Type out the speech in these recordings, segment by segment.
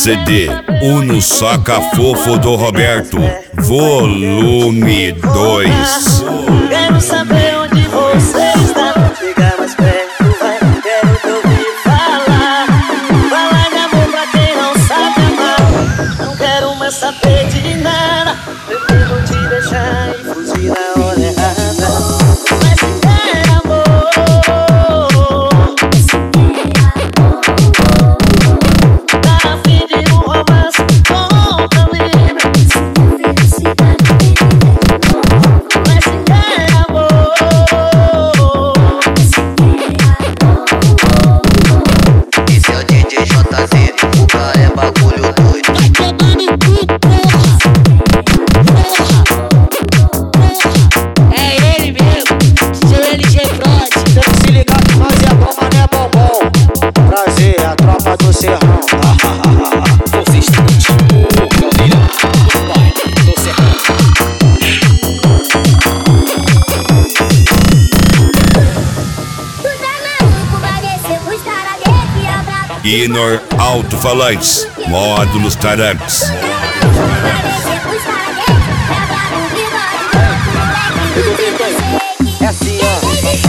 CD Uno Saca Fofo do Roberto, volume 2. Quero saber onde você está. Chega mais perto, vai. Quero te ouvir falar. Falar de amor pra quem não sabe amar. Não quero mais saber de nada. Prefiro te deixar e fugir na hora errada. Mas se quer amor, tá a fim de um romance, conta-me. Mas se quer amor, esse é o DJ JZ, o cara é bagulho doido. Vai tomar no cu, porra! É ele mesmo, seu LG Prod. Tem que se ligar que nós é bom, mas não é bombom. Prazer, a tropa do Serrão. Você está curtindo o Caldeirão do baile do Serrão. Inor Alto-Falantes, módulos Tarax. É assim, ó.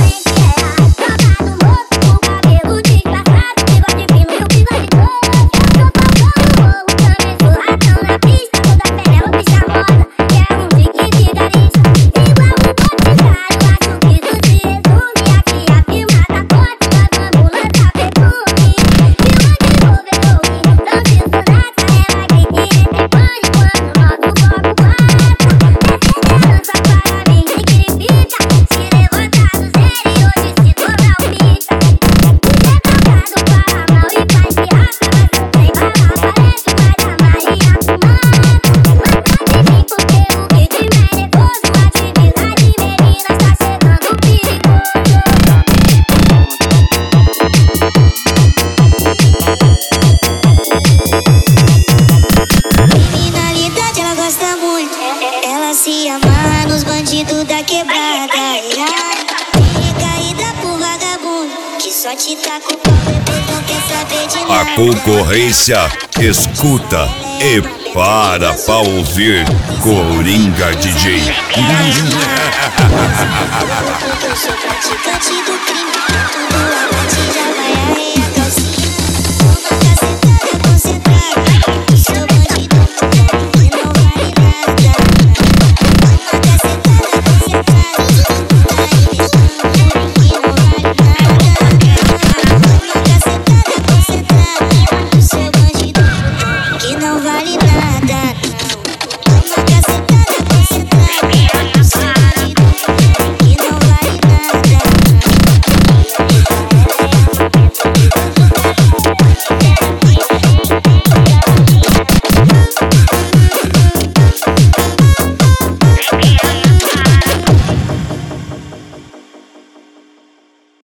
Ela se amarra nos bandidos da quebrada. Recaída por vagabundo que só te taca o pau, depois não quer saber de nada. A concorrência escuta e para pra ouvir Coringa DJ. Eu sou praticante do crime, tudo